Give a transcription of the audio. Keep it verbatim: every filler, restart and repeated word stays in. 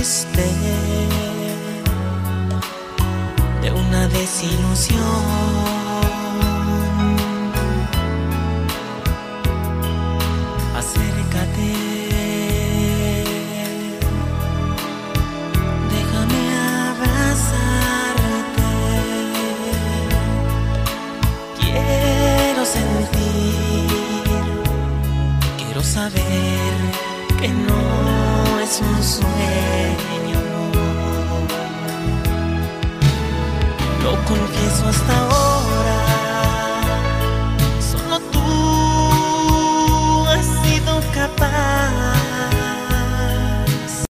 triste de una desilusión. Acércate, déjame abrazarte. Quiero sentir, quiero saber que no es un sueño. Lo confieso hasta ahora.